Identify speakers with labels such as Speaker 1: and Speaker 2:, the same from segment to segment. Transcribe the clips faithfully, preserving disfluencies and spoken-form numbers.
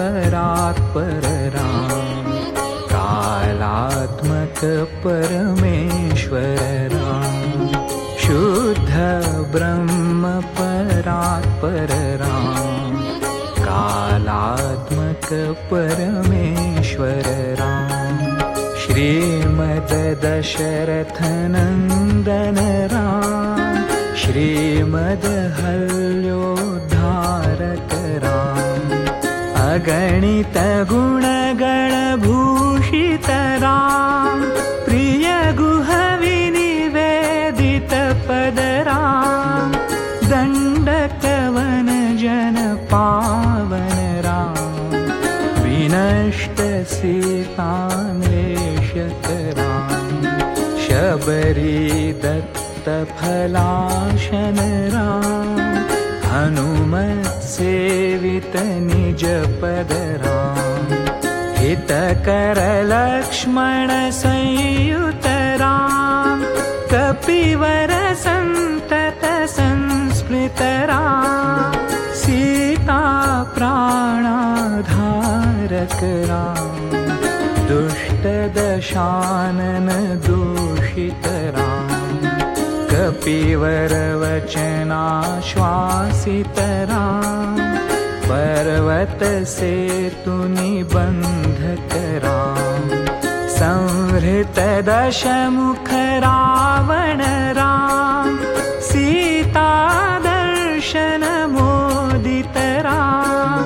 Speaker 1: परात् परराम कालात्मक परमेश्वर राम शुद्ध ब्रह्म परात् परराम कालात्मक परमेश्वर राम श्रीमद दशरथ नंदन राम श्रीमद हल्योद्धारक राम अगणित गुणगण भूषित राम प्रिय गुह विनिवेदित पद राम दंडकवन जन पावन राम विनष्ट सीतान्वेषक राम शबरी दत्त फलाशन राम हनुमत सेवित निज पद राम हितकर लक्ष्मण संयुत राम कपिवर संतत संस्मृत राम सीता प्राणाधारक राम दुष्ट दशानन दूषित राम कपिवर वचनाश्वासित राम पर्वत सेतु निबंधक राम संहृत दशमुख रावण राम सीता दर्शन मोदित राम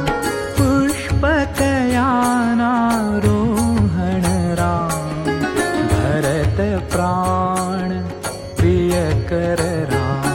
Speaker 1: पुष्पकयानारोहण राम भरत प्राण प्रियकर राम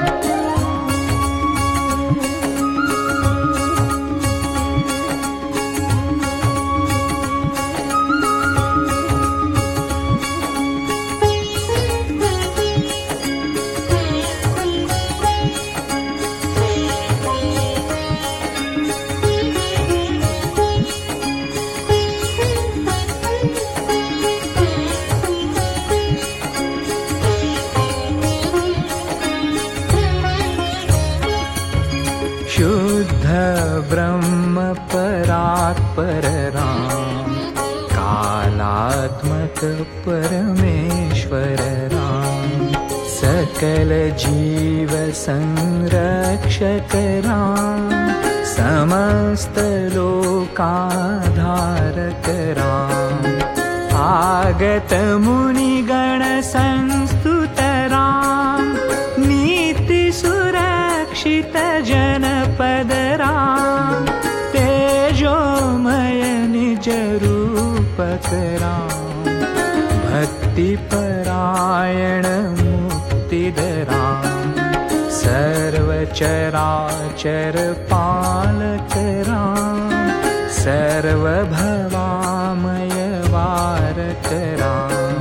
Speaker 1: शुद्ध ब्रह्म परात् परराम कालात्मक परमेश्वर राम सकल जीव संरक्षक राम समस्त लोकाधारक राम आगत मुनिगण संस्तुत राम नीति सुरक्षित जनपद राम तेजोमय निज रूपक राम भक्ति परायण मुक्तिद राम सर्व चराचर पालक राम सर्वभवामय वारक राम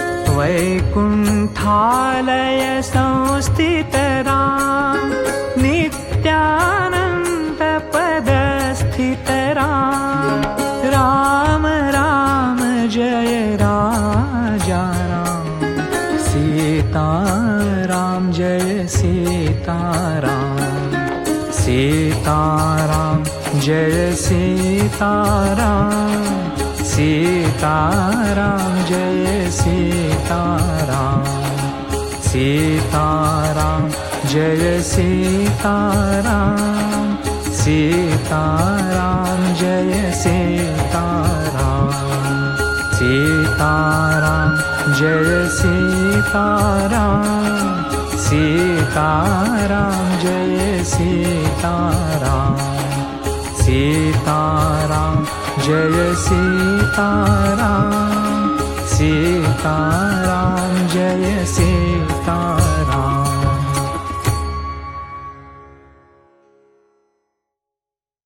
Speaker 1: वैकुंठालय संस्थित राम नित्यानंद पद स्थित राम राम राम जय राजा राम सीता राम जय सीता राम सीता राम जय सीता राम सीता राम जय सीता राम सीता राम जय सीता राम सीता राम जय सीता राम सीता राम जय सीता राम सीता राम जय सीता राम सीता राम जय सीता राम सीता राम जय सीता